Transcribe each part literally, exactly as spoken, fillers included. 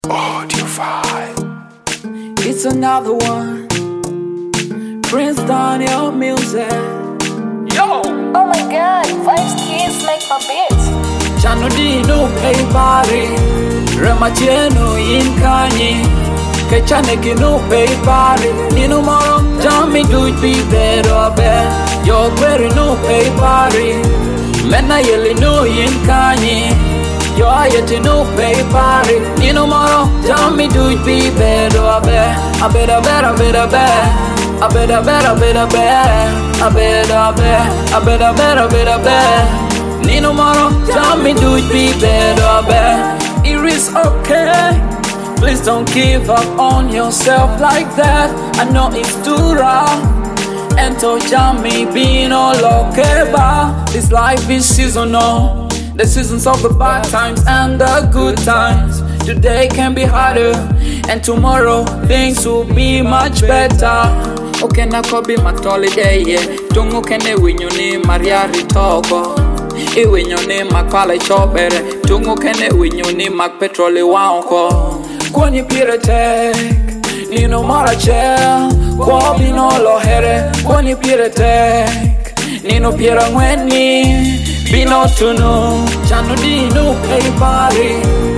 Audio five. It's another one. Prince Daniel music. Yo! Oh my god, Vibes Kids make my beats. Chano di no pay party. Ramacheno in Kanye. Kechane ki no pay party. Nino moro, Jammy do be better bear. Yo query no pay party. Mena yeli no in Kanye. Yo ayeti no pay party. Nino moro, Jammy do be better bear. I better better better bear. I better, better, better, better. I better, better, I better, better, better, better. Nino moro, tell me do it be better, better. It is okay. Please don't give up on yourself like that. I know it's too rough. And to Jammy being all okay, but this life is seasonal. The seasons of the bad times and the good times. Today can be harder, and tomorrow things will be much better. Okay, na kobi matoliday, yeah. Tungu kene winyuni mariari toko. I winyuni makwale chobere. Tungu kene winyuni mak petroli wanko. Kwenye pire tek, nino mara chel. Kwa bino lohere, kwenye pire tek. Nino pira ngweni, bino tunu. Chano dino pay party.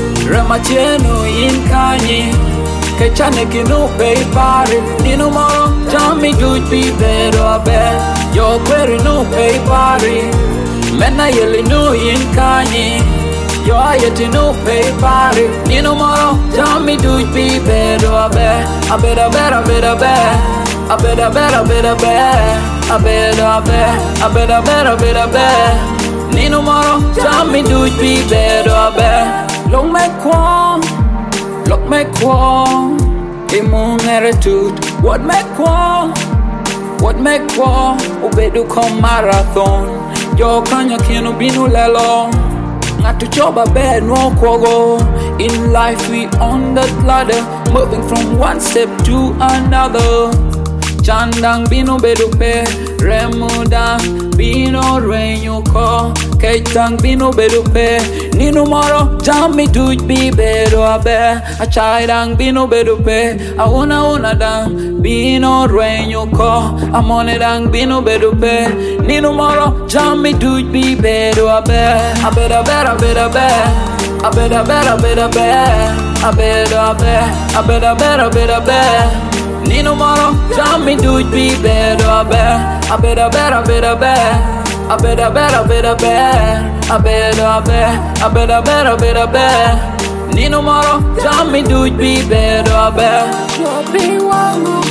Ramacheno in Kanye. Kechane ki no pay party. Nino moro, Jammy do be better bear. Yo query no pay party. Mena yeli no in Kanye. Yo ayeti no pay party. Nino moro, Jammy do be better bear. I better better better bear. I better better better bear. I better bear. I better better better bear. Nino moro, Jammy do be better bear. Long me kwong. Look me kwong, immuneritude. What me kwong, what me kwong. Ubedu come marathon. Yo kanya kinu binu lelo. Ngatu choba bed no kwogo. In life we on that ladder, moving from one step to another. Chandang binu bedu pe, remudang bino renyo ko. Keitang bino bedu pe, nino moro, Jammy do be bedu abe. A chaidang bino bedu pe, a una una dang bino renyo ko. A mone dang bino bedu pe, nino moro, Jammy do be bedu abe. A better better better better, a better better better better, a better better, a better better better better. Nino moro, Jammy do be better better, a better better better better. I better, better, better, better. I better, better, I better, better, better, better. Nino moro, Jammy do it be better, better. You be one.